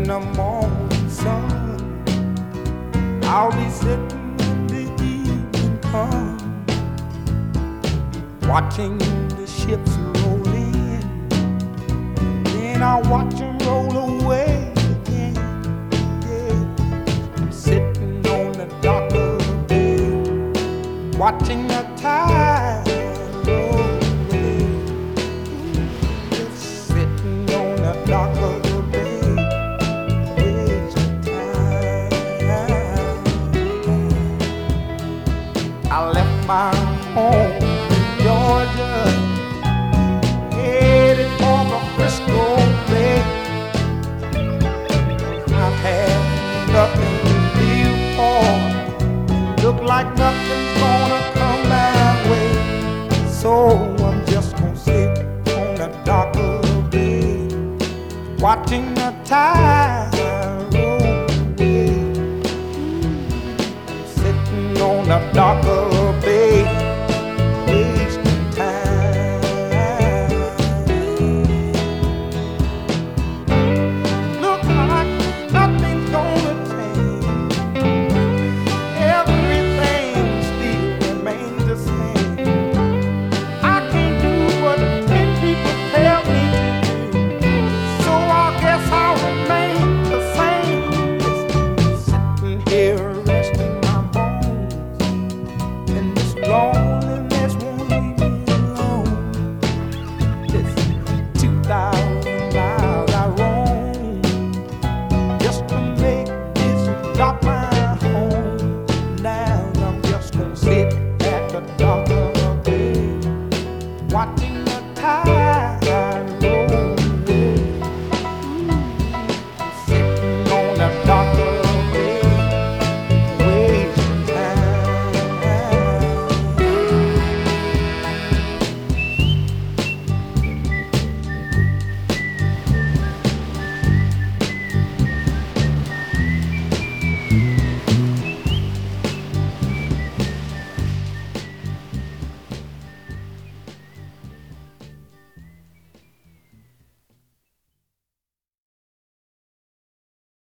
the morning sun. I'll be sitting when the evening comes, watching the ships roll in. Then I'll watch them roll away again. Yeah. I'm sitting on the dock of the bay, watching the tide roll away. Just sitting on the dock of the bay, wasting time. I left my home in Georgia, headed for the Frisco Bay. I've had nothing to live for, look like nothing's gonna come my way. So I'm just gonna sit on the dock of the bay, watching the tide roll away. Sitting on the dock of